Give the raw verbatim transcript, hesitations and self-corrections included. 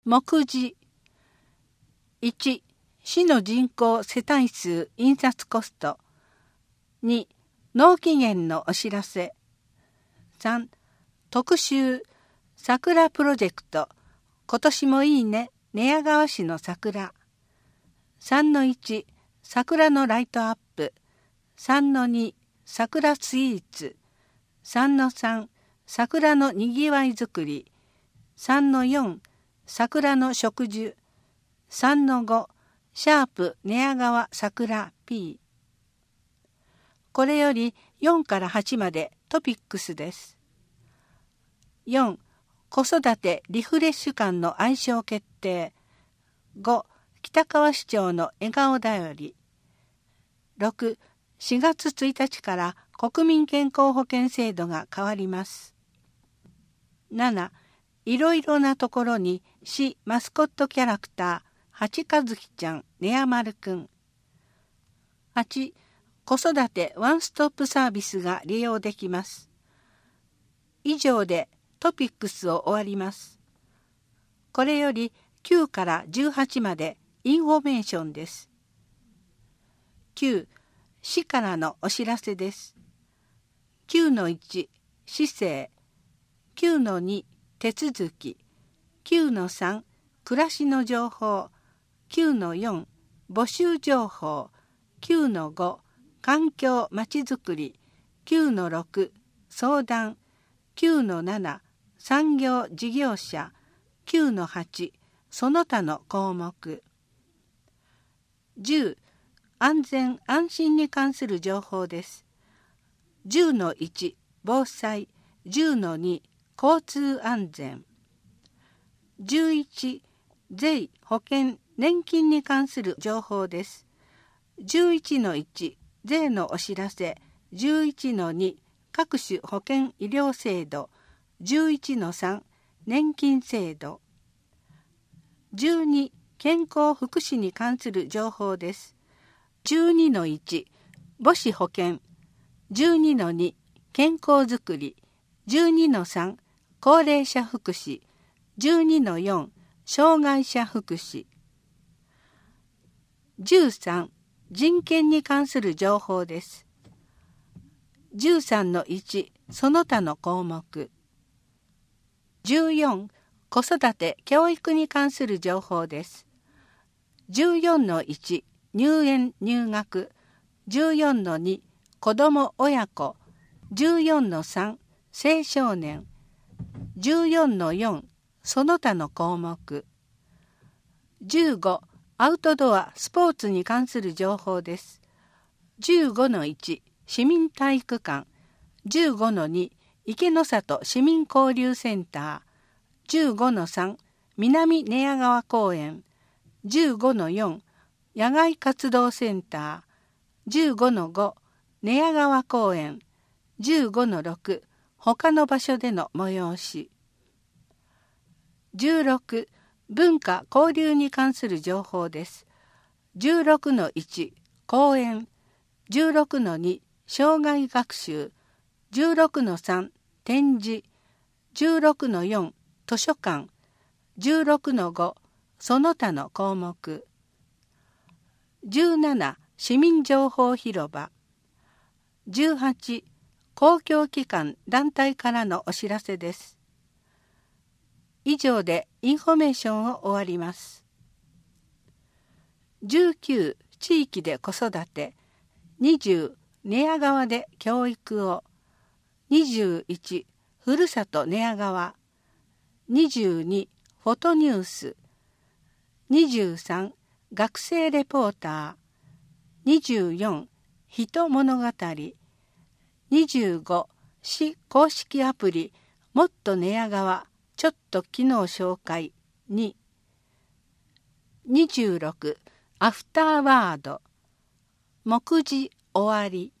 目次。いち、市の人口世帯数印刷コスト。に、納期限のお知らせ。さん、特集桜プロジェクト。今年もいいね、寝屋川市の桜。さんのいち、桜のライトアップ。さんのに、桜スイーツ。さんのさん、桜のにぎわいづくり。さんのよん、桜の植樹。さんのご、シャープ寝屋川桜 P。これよりよんからはちまでトピックスです。よん、子育てリフレッシュ館の愛称決定。ご、北川市長の笑顔だより。ろく、しがつついたちから国民健康保険制度が変わります。なな、いろいろなところに市マスコットキャラクター、八和樹ちゃん、ねやまるくん。はち、子育てワンストップサービスが利用できます。以上でトピックスを終わります。これよりきゅうからじゅうはちまでインフォメーションです。きゅう、市からのお知らせです。きゅうのいち、市政。きゅうのに、手続き。きゅうのさん、暮らしの情報。きゅうのよん、募集情報。きゅうのご、環境まちづくり。きゅうのろく、相談。きゅうのなな、産業事業者。きゅうのはち、その他の項目。じゅう、安全安心に関する情報です。じゅうのいち、防災。じゅうのに、交通安全。じゅういち、税、保険、年金に関する情報です。じゅういちのいち、税のお知らせ。じゅういちのに、各種保険医療制度。じゅういちのさん、年金制度。じゅうに、健康福祉に関する情報です。じゅうにのいち、母子保険。じゅうにのに、健康づくり。じゅうにのさん、高齢者福祉。じゅうにのよん、障害者福祉。じゅうさん、人権に関する情報です。じゅうさんのいち、その他の項目。じゅうよん、子育て教育に関する情報です。じゅうよんのいち、入園入学。じゅうよんのに、子ども親子。じゅうよんのさん、青少年。じゅうよんのよん、その他の項目。じゅうご、アウトドア・スポーツに関する情報です。じゅうごのいち、市民体育館。じゅうごのに、池の里市民交流センター。じゅうごのさん、南寝屋川公園。じゅうごのよん、野外活動センター。じゅうごのご、寝屋川公園。じゅうごのろく、他の場所での催し。じゅうろく、文化交流に関する情報です。じゅうろくのいち、講演。じゅうろくのに、障害学習。じゅうろくのさん、展示。じゅうろくのよん、図書館。じゅうろくのご、その他の項目。じゅうなな、市民情報広場。じゅうはち、公共機関団体からのお知らせです。以上でインフォメーションを終わります。じゅうきゅう、地域で子育て。にじゅう、寝屋川で教育を。にじゅういち、ふるさと寝屋川。にじゅうに、フォトニュース。にじゅうさん、学生レポーター。にじゅうよん、人物語。にじゅうご、市公式アプリ、もっと寝屋川、ちょっと機能紹介に。にじゅうろく、アフターワード。目次終わり。